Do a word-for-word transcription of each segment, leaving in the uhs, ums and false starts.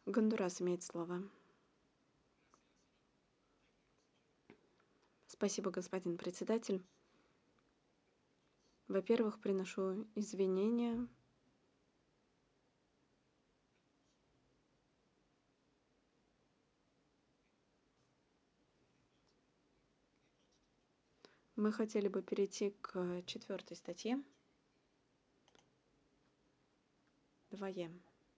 Гондурас имеет слово. Спасибо, господин председатель. Во-первых, приношу извинения. Мы хотели бы перейти к четвертой статье. два е.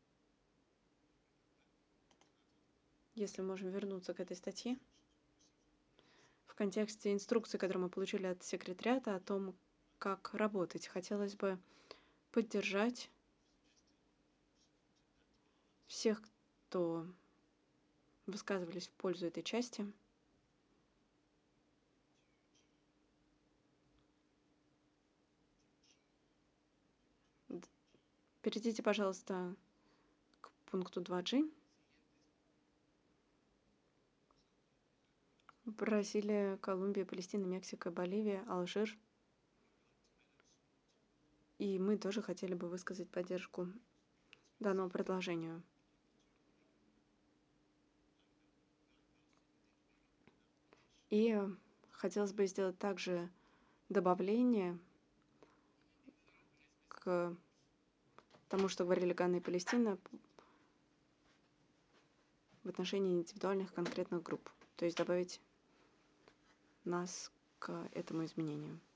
Если можем вернуться к этой статье. В контексте инструкции, которую мы получили от секретариата о том, как работать, хотелось бы поддержать всех, кто высказывались в пользу этой части. Перейдите, пожалуйста, к пункту два джи. Бразилия, Колумбия, Палестина, Мексика, Боливия, Алжир. И мы тоже хотели бы высказать поддержку данному предложению. И хотелось бы сделать также добавление к тому, что говорили Ганна и Палестина в отношении индивидуальных конкретных групп. То есть добавить нас к этому изменению.